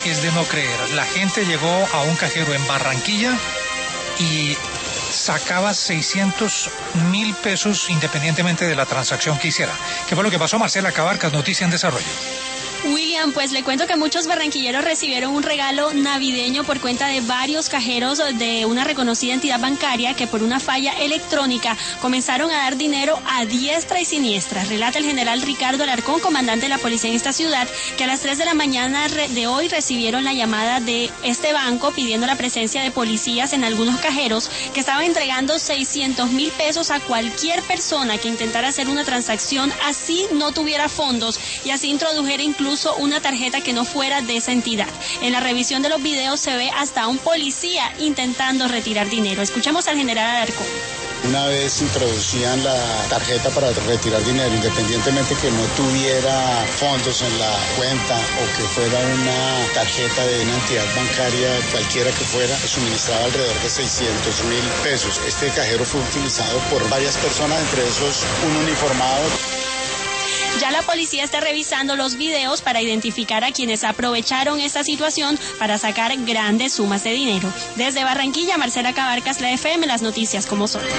Es de no creer. La gente llegó a un cajero en Barranquilla y sacaba 600.000 pesos independientemente de la transacción que hiciera. ¿Qué fue lo que pasó? Marcela Cabarcas, Noticia en Desarrollo. William, pues le cuento que muchos barranquilleros recibieron un regalo navideño por cuenta de varios cajeros de una reconocida entidad bancaria que por una falla electrónica comenzaron a dar dinero a diestra y siniestra. Relata el general Ricardo Alarcón, comandante de la policía en esta ciudad, que a las 3 de la mañana de hoy recibieron la llamada de este banco pidiendo la presencia de policías en algunos cajeros que estaban entregando 600.000 pesos a cualquier persona que intentara hacer una transacción así no tuviera fondos y así introdujera incluso una tarjeta que no fuera de esa entidad. En la revisión de los videos se ve hasta un policía intentando retirar dinero. Escuchemos al general Alarcón. Una vez introducían la tarjeta para retirar dinero, independientemente que no tuviera fondos en la cuenta o que fuera una tarjeta de una entidad bancaria, cualquiera que fuera, suministraba alrededor de 600.000 pesos. Este cajero fue utilizado por varias personas, entre esos un uniformado. Ya la policía está revisando los videos para identificar a quienes aprovecharon esta situación para sacar grandes sumas de dinero. Desde Barranquilla, Marcela Cabarcas, la FM, las noticias como son.